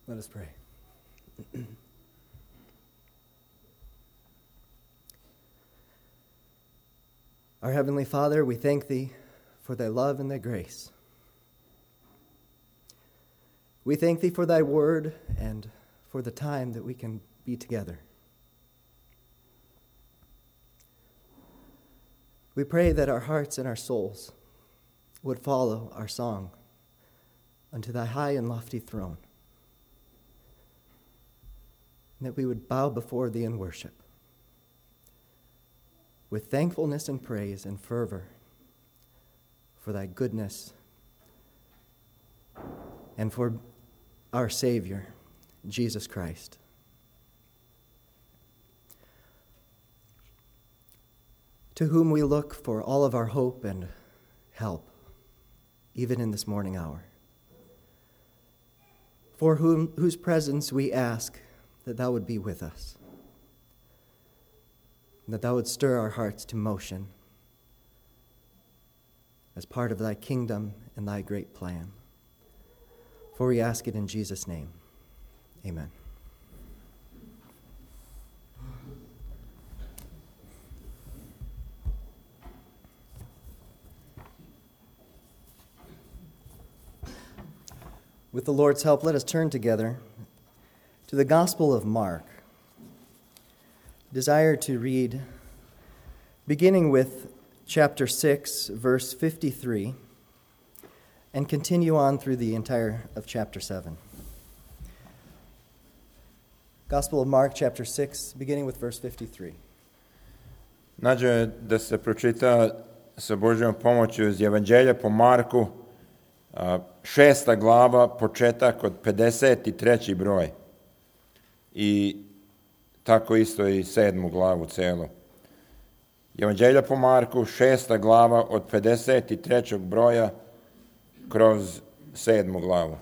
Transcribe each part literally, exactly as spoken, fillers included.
Let us pray. Our Heavenly Father, we thank Thee for Thy love and Thy grace. We thank Thee for Thy word and for the time that we can be together. We pray that our hearts and our souls would follow our song unto Thy high and lofty throne, and that we would bow before Thee in worship with thankfulness and praise and fervor for Thy goodness and for our Savior, Jesus Christ. To whom we look for all of our hope and help, even in this morning hour. For whom, whose presence we ask that Thou would be with us, and that Thou would stir our hearts to motion as part of Thy kingdom and Thy great plan. For we ask it in Jesus' name. Amen. With the Lord's help, let us turn together to the Gospel of Mark. Desire to read, beginning with chapter six, verse fifty-three, and continue on through the entire of chapter seven. Gospel of Mark, chapter six, beginning with verse fifty-three. Nađe da se pročita sa Božjom pomoću iz Evanđelja po Marku, šesta glava, početak od pedeset treći broj. I tako isto i sedmu glavu celu. Evanđelja po Marku, šesta glava od pedeset trećeg broja kroz sedmu glavu.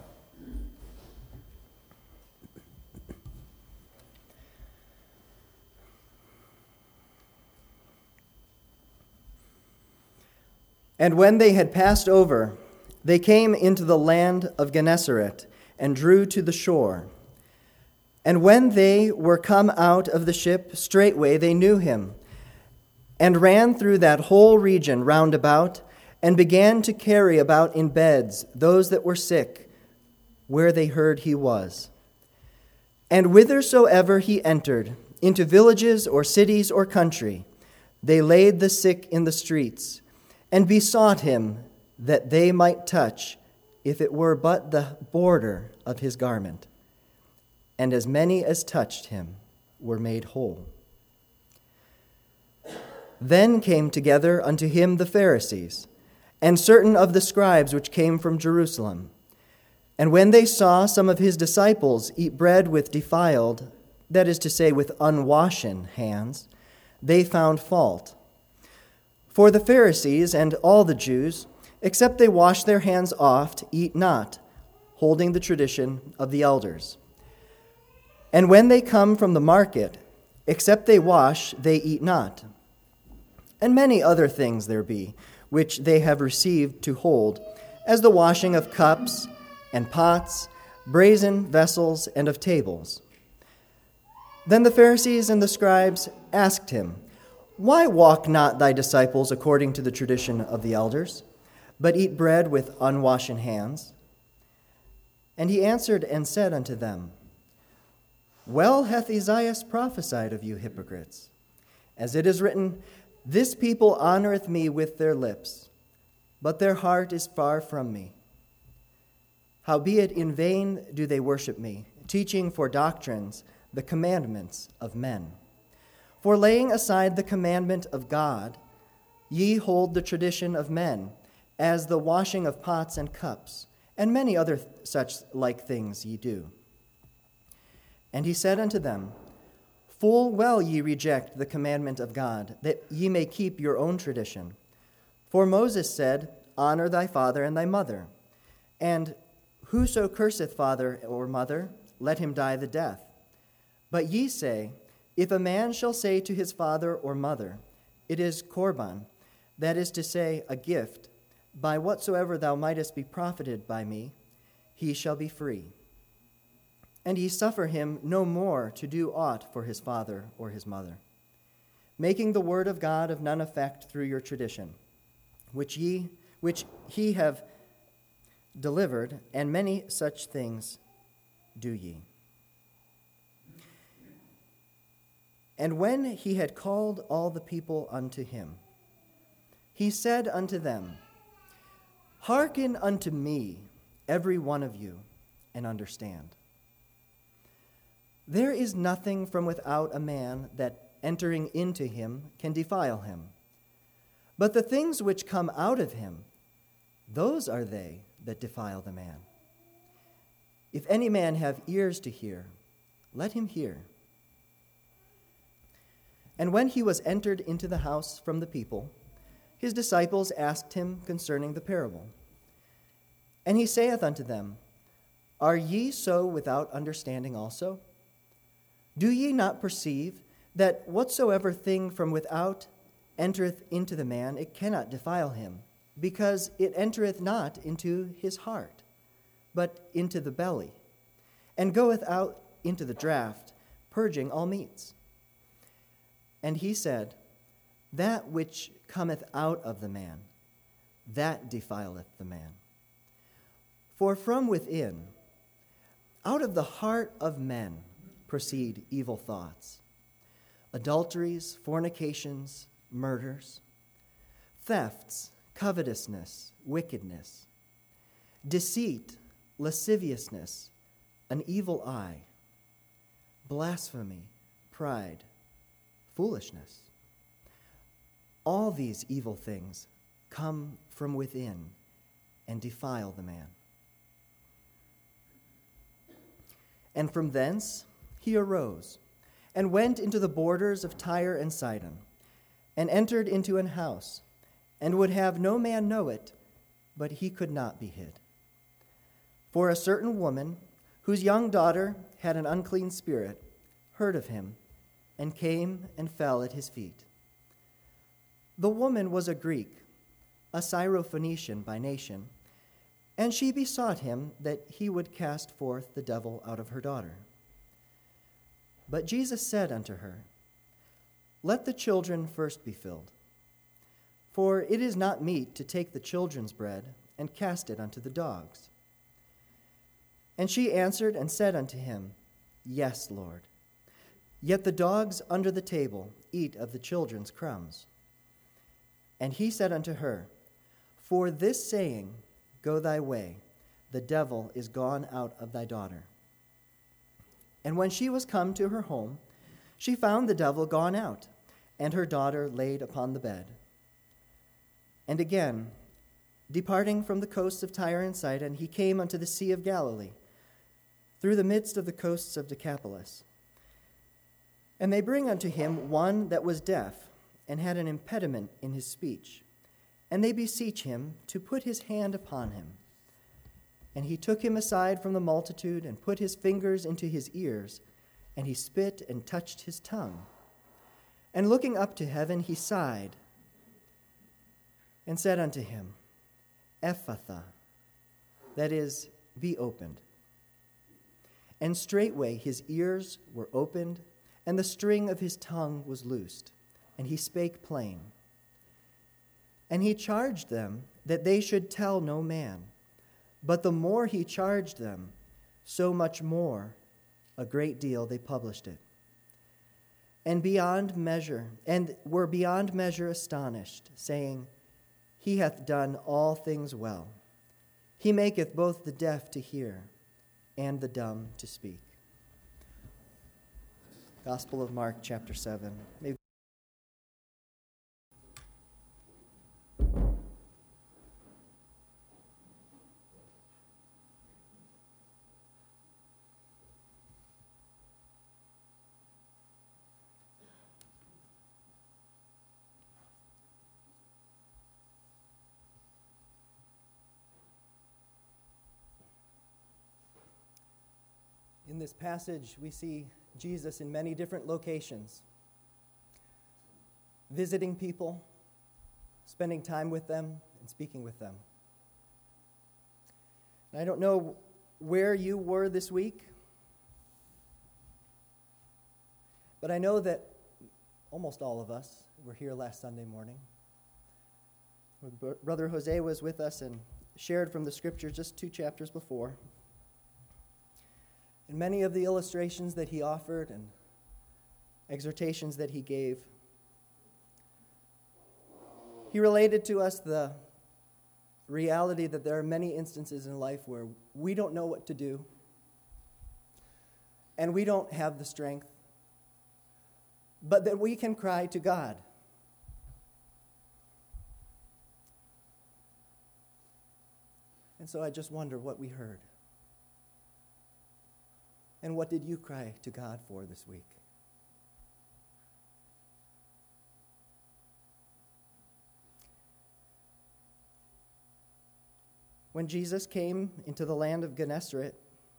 And when they had passed over, they came into the land of Gennesaret and drew to the shore. And when they were come out of the ship, straightway they knew him, and ran through that whole region round about, and began to carry about in beds those that were sick, where they heard he was. And whithersoever he entered, into villages or cities or country, they laid the sick in the streets, and besought him that they might touch, if it were but the border of his garment. And as many as touched him were made whole. Then came together unto him the Pharisees, and certain of the scribes which came from Jerusalem. And when they saw some of his disciples eat bread with defiled, that is to say, with unwashen hands, they found fault. For the Pharisees and all the Jews, except they wash their hands oft, eat not, holding the tradition of the elders. And when they come from the market, except they wash, they eat not. And many other things there be, which they have received to hold, as the washing of cups and pots, brazen vessels, and of tables. Then the Pharisees and the scribes asked him, Why walk not thy disciples according to the tradition of the elders, but eat bread with unwashen hands? And he answered and said unto them, Well hath Esaias prophesied of you hypocrites, as it is written, This people honoreth me with their lips, but their heart is far from me. Howbeit in vain do they worship me, teaching for doctrines the commandments of men. For laying aside the commandment of God, ye hold the tradition of men, as the washing of pots and cups, and many other such like things ye do. And he said unto them, Full well ye reject the commandment of God, that ye may keep your own tradition. For Moses said, Honor thy father and thy mother. And whoso curseth father or mother, let him die the death. But ye say, If a man shall say to his father or mother, It is Korban, that is to say, a gift, by whatsoever thou mightest be profited by me, he shall be free. and ye suffer him no more to do aught for his father or his mother, making the word of God of none effect through your tradition, which ye which he have delivered, and many such things do ye. And when he had called all the people unto him, he said unto them, Hearken unto me, every one of you, and understand. There is nothing from without a man that, entering into him, can defile him. But the things which come out of him, those are they that defile the man. If any man have ears to hear, let him hear. And when he was entered into the house from the people, his disciples asked him concerning the parable. And he saith unto them, Are ye so without understanding also? Do ye not perceive that whatsoever thing from without entereth into the man, it cannot defile him, because it entereth not into his heart, but into the belly, and goeth out into the draught, purging all meats? And he said, That which cometh out of the man, that defileth the man. For from within, out of the heart of men, proceed evil thoughts, adulteries, fornications, murders, thefts, covetousness, wickedness, deceit, lasciviousness, an evil eye, blasphemy, pride, foolishness. All these evil things come from within and defile the man. And from thence he arose, and went into the borders of Tyre and Sidon, and entered into an house, and would have no man know it, but he could not be hid. For a certain woman, whose young daughter had an unclean spirit, heard of him, and came and fell at his feet. The woman was a Greek, a Syrophoenician by nation, and she besought him that he would cast forth the devil out of her daughter. But Jesus said unto her, Let the children first be filled, for it is not meet to take the children's bread and cast it unto the dogs. And she answered and said unto him, Yes, Lord. Yet the dogs under the table eat of the children's crumbs. And he said unto her, For this saying, Go thy way, the devil is gone out of thy daughter. And when she was come to her home, she found the devil gone out, and her daughter laid upon the bed. And again, departing from the coasts of Tyre and Sidon, he came unto the Sea of Galilee, through the midst of the coasts of Decapolis. And they bring unto him one that was deaf, and had an impediment in his speech. And they beseech him to put his hand upon him. And he took him aside from the multitude, and put his fingers into his ears, and he spit and touched his tongue. And looking up to heaven, he sighed, and said unto him, Ephphatha, that is, be opened. And straightway his ears were opened, and the string of his tongue was loosed, and he spake plain. And he charged them that they should tell no man. But the more he charged them, so much more, a great deal they published it. And beyond measure, and were beyond measure astonished, saying, He hath done all things well. He maketh both the deaf to hear, and the dumb to speak. Gospel of Mark, chapter seven. Maybe in this passage, we see Jesus in many different locations, visiting people, spending time with them, and speaking with them. And I don't know where you were this week, But I know that almost all of us were here last Sunday morning. Brother Jose was with us and shared from the scripture just two chapters before. And many of the illustrations that he offered and exhortations that he gave, he related to us the reality that there are many instances in life where we don't know what to do and we don't have the strength, but that we can cry to God. And so I just wonder what we heard. And what did you cry to God for this week? When Jesus came into the land of Gennesaret,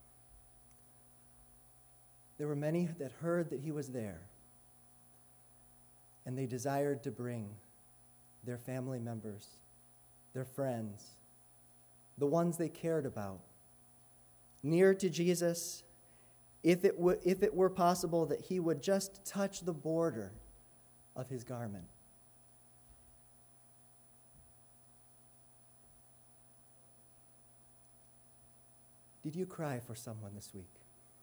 there were many that heard that he was there, and they desired to bring their family members, their friends, the ones they cared about, near to Jesus, if it w- if it were possible that he would just touch the border of his garment. Did you cry for someone this week?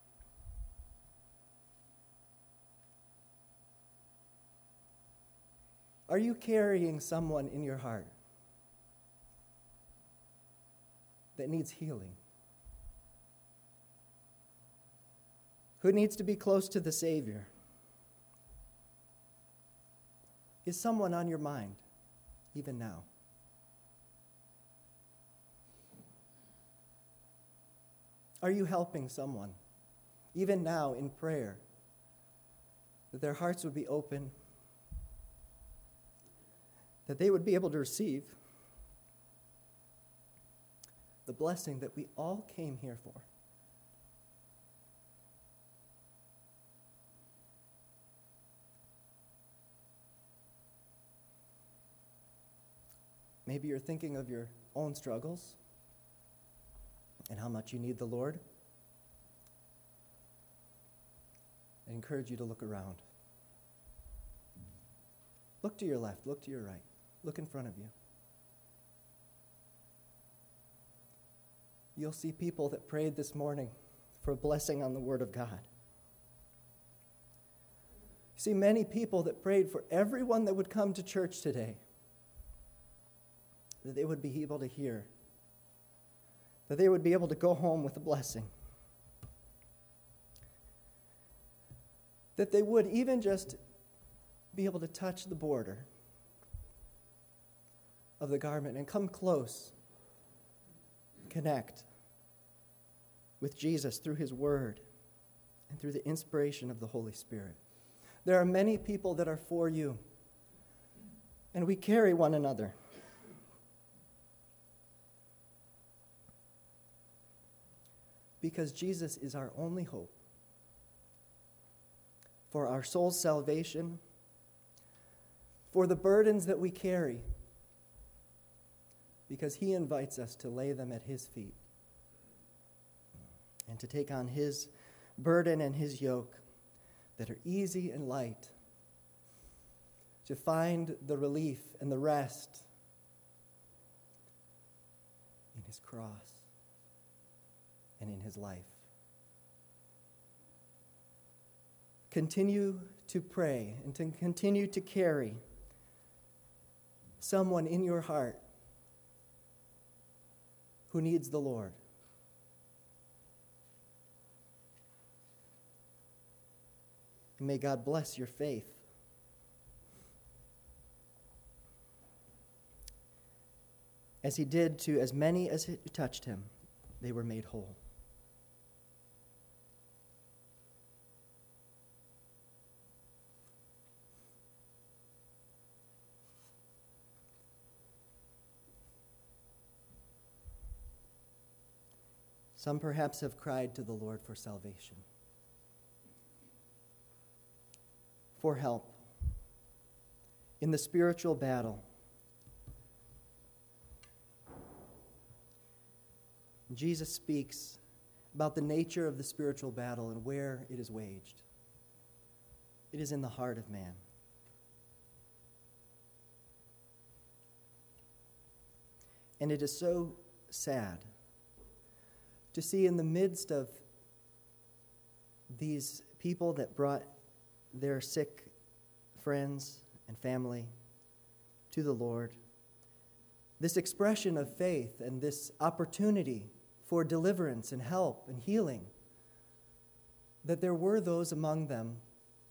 Are you carrying someone in your heart that needs healing? Who needs to be close to the Savior? Is someone on your mind, even now? Are you helping someone, even now in prayer, that their hearts would be open, that they would be able to receive the blessing that we all came here for? Maybe you're thinking of your own struggles and how much you need the Lord. I encourage you to look around. Look to your left, look to your right, look in front of you. You'll see people that prayed this morning for a blessing on the Word of God. You see many people that prayed for everyone that would come to church today, that they would be able to hear, that they would be able to go home with a blessing, that they would even just be able to touch the border of the garment and come close, connect with Jesus through his word and through the inspiration of the Holy Spirit. There are many people that are for you, and we carry one another. Because Jesus is our only hope for our soul's salvation, for the burdens that we carry, because he invites us to lay them at his feet and to take on his burden and his yoke that are easy and light, to find the relief and the rest in his cross and in his life. Continue to pray and to continue to carry someone in your heart who needs the Lord. And may God bless your faith. As he did to as many as touched him, they were made whole. Some perhaps have cried to the Lord for salvation, for help in the spiritual battle. Jesus speaks about the nature of the spiritual battle and where it is waged. It is in the heart of man. And it is so sad to see in the midst of these people that brought their sick friends and family to the Lord, this expression of faith and this opportunity for deliverance and help and healing, that there were those among them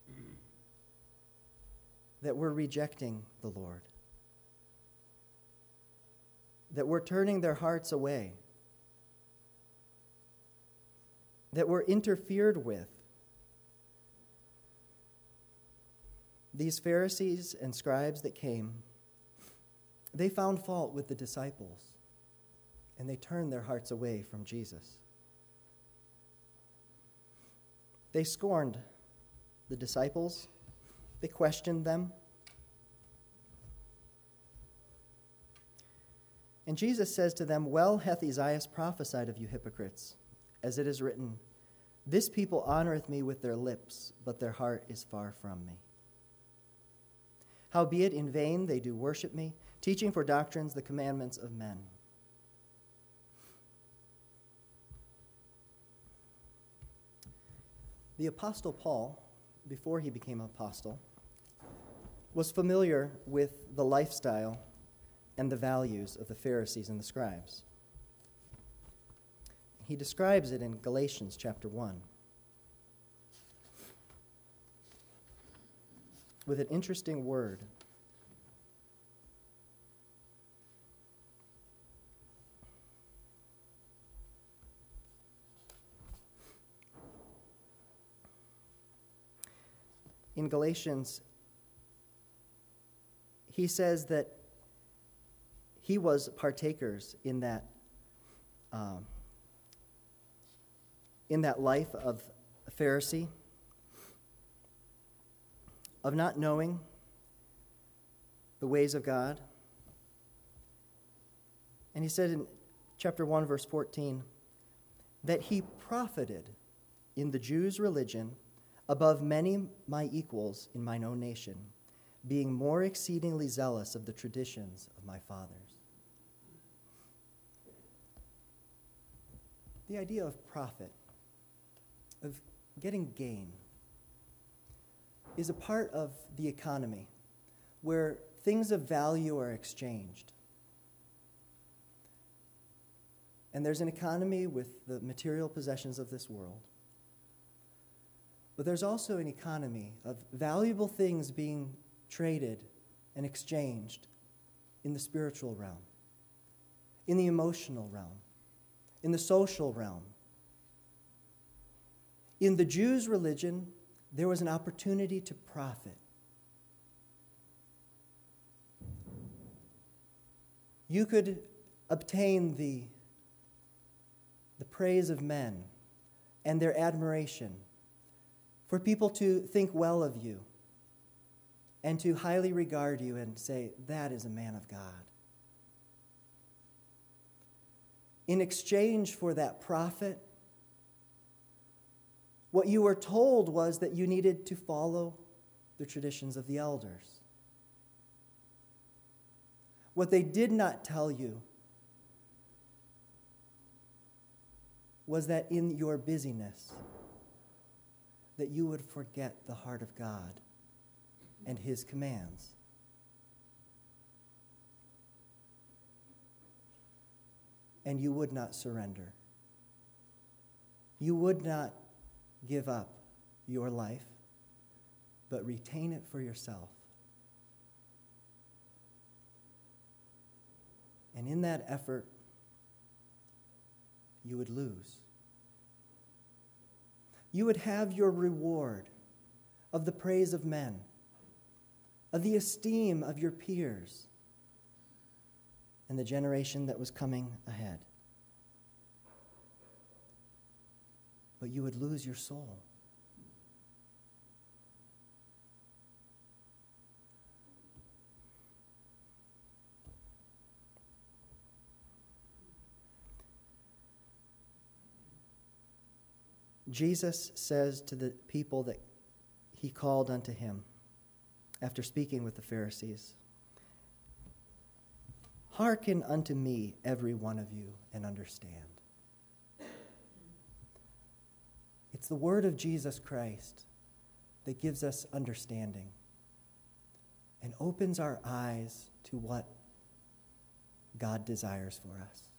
that were rejecting the Lord, that were turning their hearts away, that were interfered with. These Pharisees and scribes that came, they found fault with the disciples, and they turned their hearts away from Jesus. They scorned the disciples. They questioned them. And Jesus says to them, "Well hath Esaias prophesied of you hypocrites, as it is written, This people honoreth me with their lips, but their heart is far from me. Howbeit in vain they do worship me, teaching for doctrines the commandments of men." The Apostle Paul, before he became apostle, was familiar with the lifestyle and the values of the Pharisees and the scribes. He describes it in Galatians chapter one with an interesting word. In Galatians, he says that he was partakers in that um, in that life of a Pharisee, of not knowing the ways of God. And he said in chapter one, verse fourteen, that he profited in the Jews' religion above many my equals in mine own nation, being more exceedingly zealous of the traditions of my fathers. The idea of profit, of getting gain, is a part of the economy where things of value are exchanged. And there's an economy with the material possessions of this world. But there's also an economy of valuable things being traded and exchanged in the spiritual realm, in the emotional realm, in the social realm. In the Jews' religion, there was an opportunity to profit. You could obtain the, the praise of men and their admiration, for people to think well of you and to highly regard you and say, that is a man of God. In exchange for that profit, what you were told was that you needed to follow the traditions of the elders. What they did not tell you was that in your busyness, that you would forget the heart of God and His commands. And you would not surrender. You would not give up your life, but retain it for yourself. And in that effort, you would lose. You would have your reward of the praise of men, of the esteem of your peers, and the generation that was coming ahead. But you would lose your soul. Jesus says to the people that he called unto him, after speaking with the Pharisees, "Hearken unto me, every one of you, and understand." It's the word of Jesus Christ that gives us understanding and opens our eyes to what God desires for us.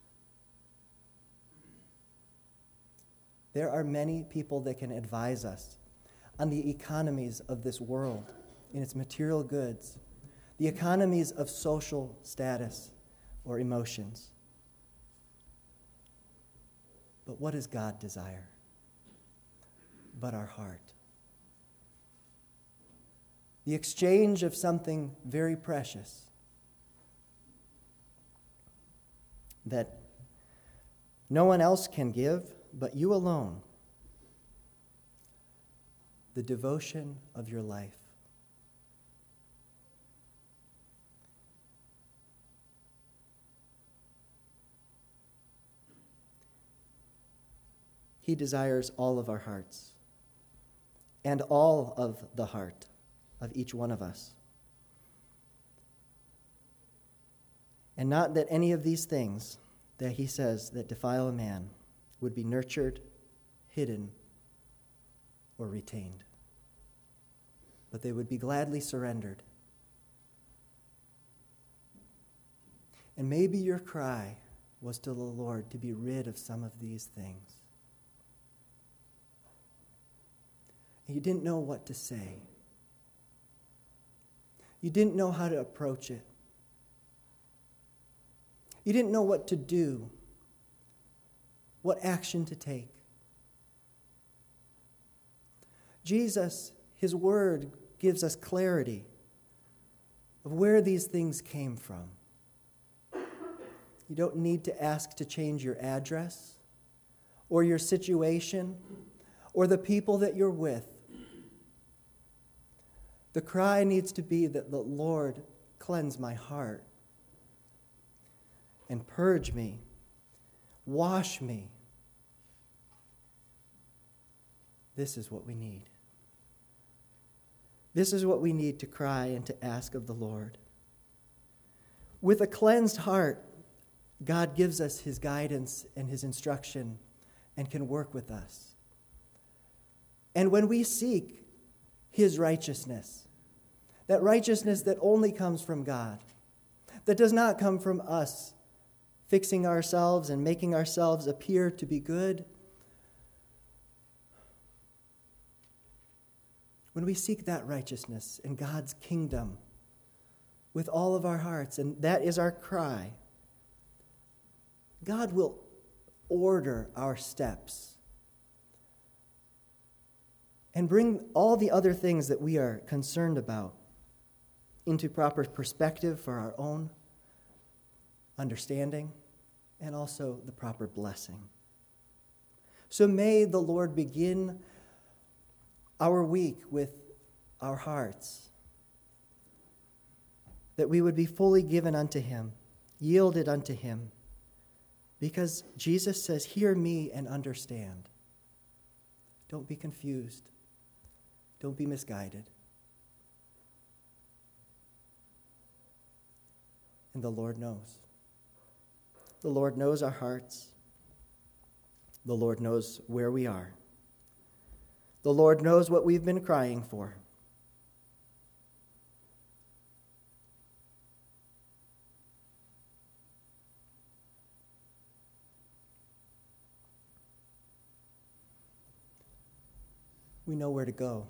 There are many people that can advise us on the economies of this world in its material goods, the economies of social status or emotions. But what does God desire? But our heart. The exchange of something very precious that no one else can give but you alone. The devotion of your life. He desires all of our hearts and all of the heart of each one of us. And not that any of these things that he says that defile a man would be nurtured, hidden, or retained, but they would be gladly surrendered. And maybe your cry was to the Lord to be rid of some of these things. And you didn't know what to say. You didn't know how to approach it. You didn't know what to do, what action to take. Jesus, his word, gives us clarity of where these things came from. You don't need to ask to change your address or your situation or the people that you're with. The cry needs to be that the Lord cleanse my heart and purge me, wash me. This is what we need. This is what we need to cry and to ask of the Lord. With a cleansed heart, God gives us his guidance and his instruction and can work with us. And when we seek his righteousness, that righteousness that only comes from God, that does not come from us fixing ourselves and making ourselves appear to be good. When we seek that righteousness in God's kingdom with all of our hearts, and that is our cry, God will order our steps and bring all the other things that we are concerned about into proper perspective for our own understanding and also the proper blessing. So may the Lord begin our week with our hearts, that we would be fully given unto him, yielded unto him, because Jesus says, "Hear me and understand." Don't be confused. Don't be misguided. And the Lord knows. The Lord knows our hearts. The Lord knows where we are. The Lord knows what we've been crying for. We know where to go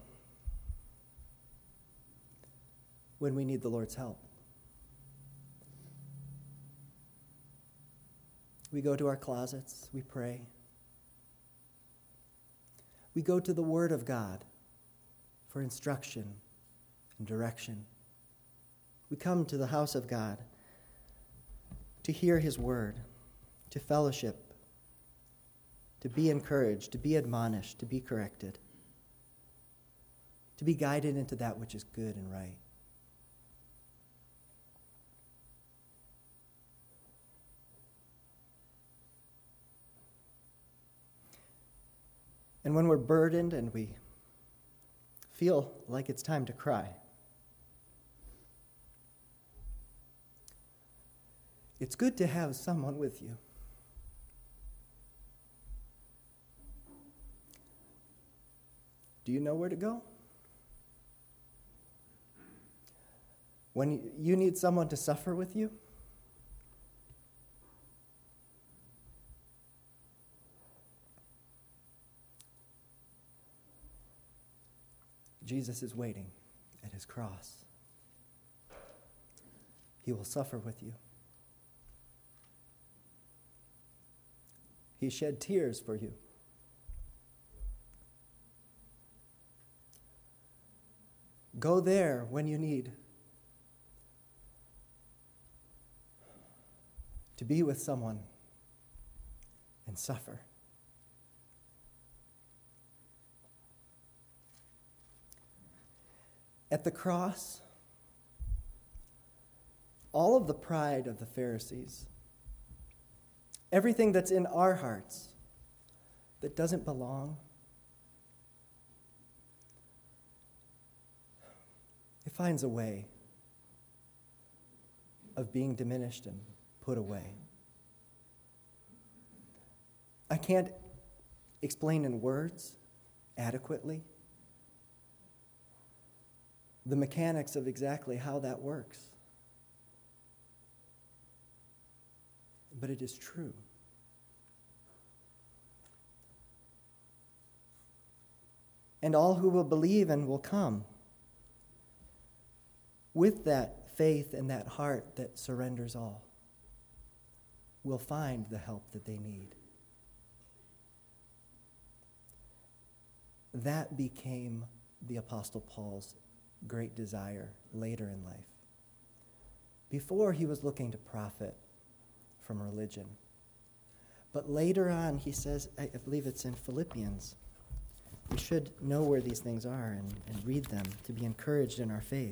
when we need the Lord's help. We go to our closets, we pray. We go to the Word of God for instruction and direction. We come to the house of God to hear his word, to fellowship, to be encouraged, to be admonished, to be corrected, to be guided into that which is good and right. And when we're burdened and we feel like it's time to cry. It's good to have someone with you. Do you know where to go? When you need someone to suffer with you? Jesus is waiting at his cross. He will suffer with you. He shed tears for you. Go there when you need to be with someone and suffer. At the cross, all of the pride of the Pharisees, everything that's in our hearts that doesn't belong, it finds a way of being diminished and put away. I can't explain in words adequately the mechanics of exactly how that works. But it is true. And all who will believe and will come with that faith and that heart that surrenders all will find the help that they need. That became the Apostle Paul's great desire later in life. Before, he was looking to profit from religion. But later on, he says, I believe it's in Philippians, we should know where these things are and, and read them to be encouraged in our faith.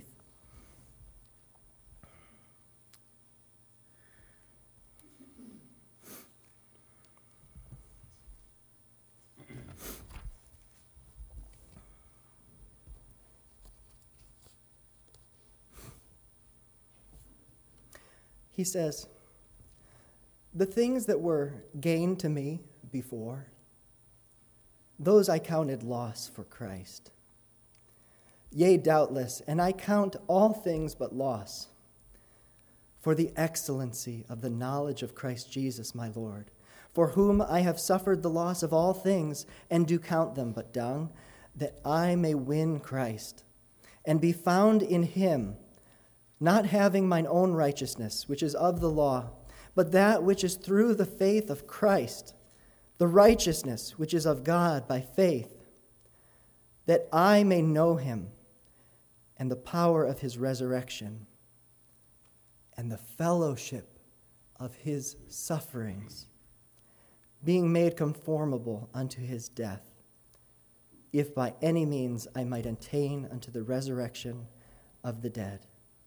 He says, the things that were gain to me before, those I counted loss for Christ. Yea, doubtless, and I count all things but loss, for the excellency of the knowledge of Christ Jesus my Lord, for whom I have suffered the loss of all things, and do count them but dung, that I may win Christ, and be found in him, not having mine own righteousness, which is of the law, but that which is through the faith of Christ, the righteousness which is of God by faith, that I may know him and the power of his resurrection and the fellowship of his sufferings, being made conformable unto his death, if by any means I might attain unto the resurrection of the dead.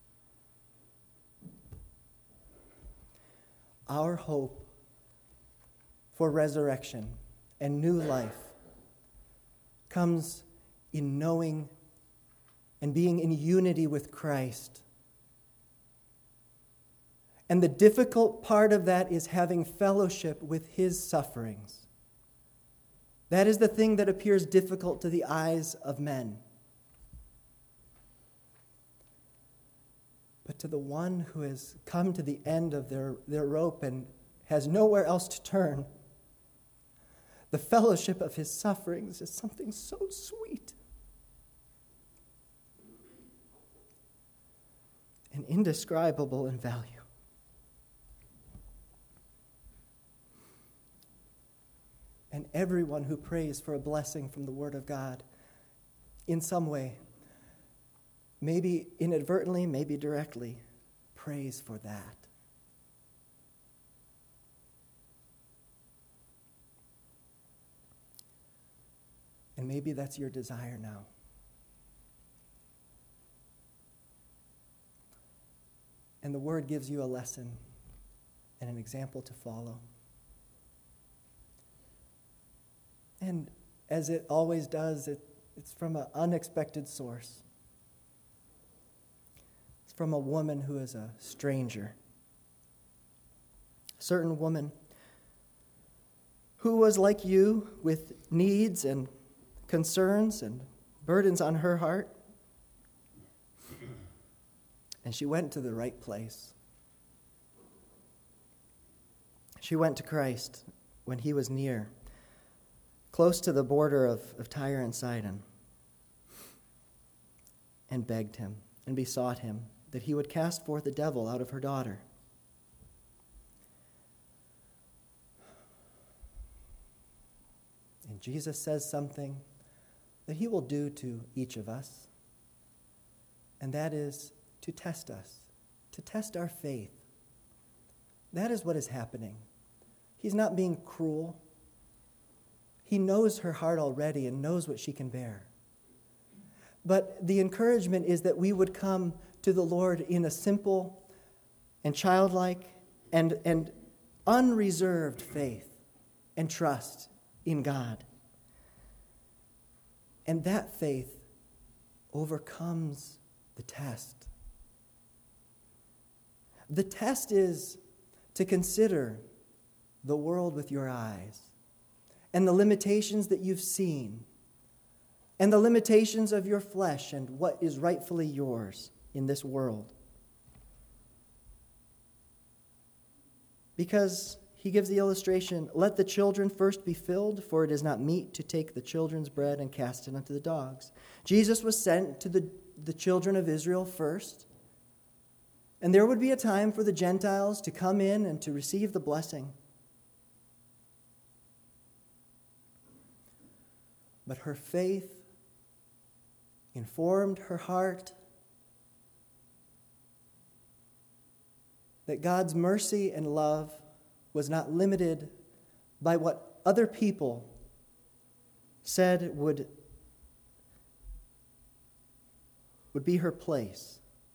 Our hope for resurrection and new life comes in knowing and being in unity with Christ. And the difficult part of that is having fellowship with his sufferings. That is the thing that appears difficult to the eyes of men. But to the one who has come to the end of their, their rope and has nowhere else to turn, the fellowship of his sufferings is something so sweet and indescribable in value. And everyone who prays for a blessing from the Word of God in some way, maybe inadvertently, maybe directly, prays for that. And maybe that's your desire now. And the Word gives you a lesson and an example to follow. And as it always does, it, It's from an unexpected source. It's from a woman who is a stranger. A certain woman who was like you, with needs and concerns and burdens on her heart. And she went to the right place. She went to Christ when he was near, close to the border of, of Tyre and Sidon, and begged him and besought him that he would cast forth the devil out of her daughter. And Jesus says something that he will do to each of us, and that is to test us, to test our faith. That is what is happening. He's not being cruel. He knows her heart already and knows what she can bear. But the encouragement is that we would come to the Lord in a simple and childlike and, and unreserved faith and trust in God. And that faith overcomes the test. The test is to consider the world with your eyes and the limitations that you've seen and the limitations of your flesh and what is rightfully yours in this world. Because he gives the illustration, let the children first be filled, for it is not meet to take the children's bread and cast it unto the dogs. Jesus was sent to the, the children of Israel first, and there would be a time for the Gentiles to come in and to receive the blessing. But her faith informed her heart that God's mercy and love was not limited by what other people said would, would be her place.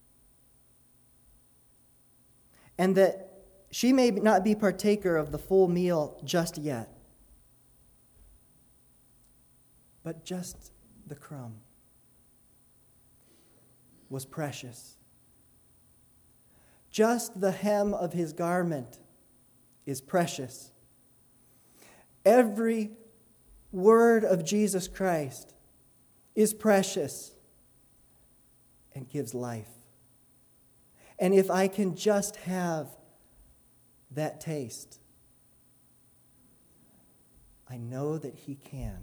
And that she may not be partaker of the full meal just yet, but just the crumb was precious. Just the hem of his garment is precious. Every word of Jesus Christ is precious and gives life. And if I can just have that taste, I know that he can.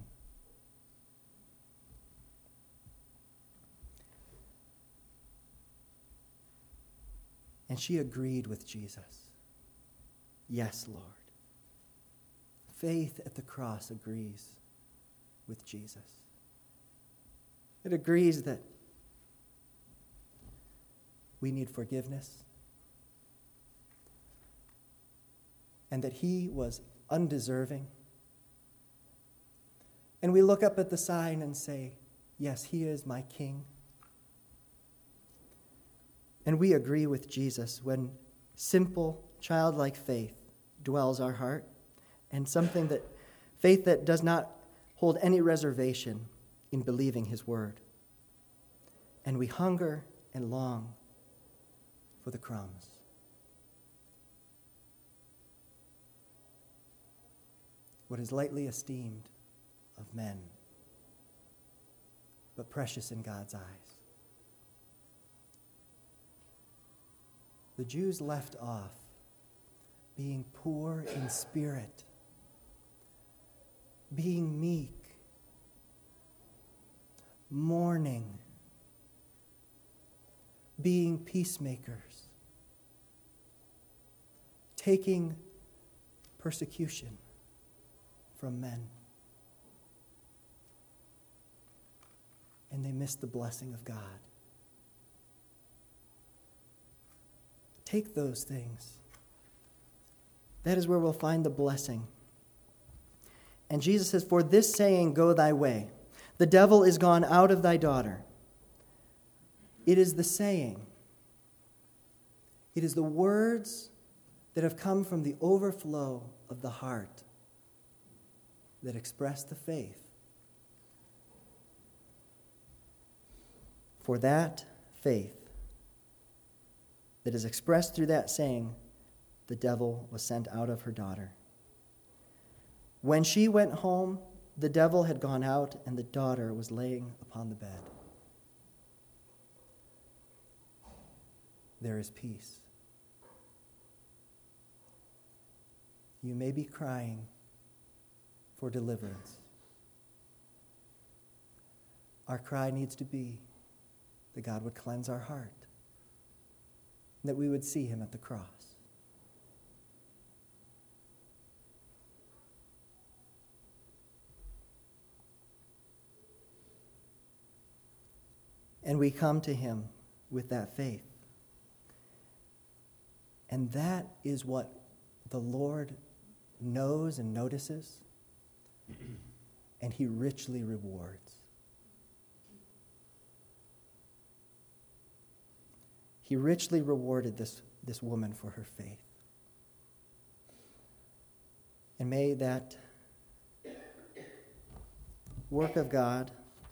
And she agreed with Jesus. Yes, Lord. Faith at the cross agrees with Jesus. It agrees that we need forgiveness and that he was undeserving. And we look up at the sign and say, yes, he is my King. And we agree with Jesus when simple, childlike faith dwells our heart, and something that, faith that does not hold any reservation in believing his word. And we hunger and long for the crumbs. What is lightly esteemed of men, but precious in God's eyes. The Jews left off being poor in spirit, being meek, mourning, being peacemakers, taking persecution from men. And they missed the blessing of God. Take those things. That is where we'll find the blessing. And Jesus says, for this saying, go thy way. The devil is gone out of thy daughter. It is the saying. It is the words that have come from the overflow of the heart that express the faith. For that faith that is expressed through that saying, the devil was sent out of her daughter. When she went home, the devil had gone out, and the daughter was laying upon the bed. There is peace. You may be crying for deliverance. Our cry needs to be that God would cleanse our heart, that we would see him at the cross. And we come to him with that faith. And that is what the Lord knows and notices, and he richly rewards. He richly rewarded this, this woman for her faith. And may that work of God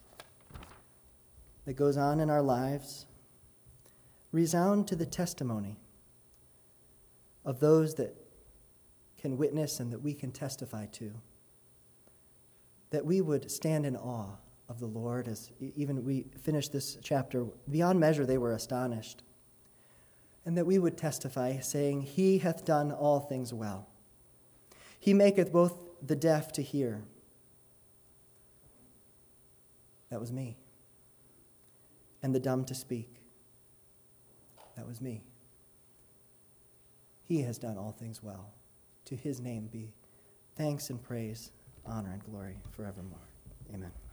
that goes on in our lives resound to the testimony of those that can witness and that we can testify to, that we would stand in awe of the Lord as even we finish this chapter. Beyond measure they were astonished. And that we would testify, saying, He hath done all things well. He maketh both the deaf to hear. That was me. And the dumb to speak. That was me. He has done all things well. To his name be thanks and praise, honor and glory forevermore. Amen.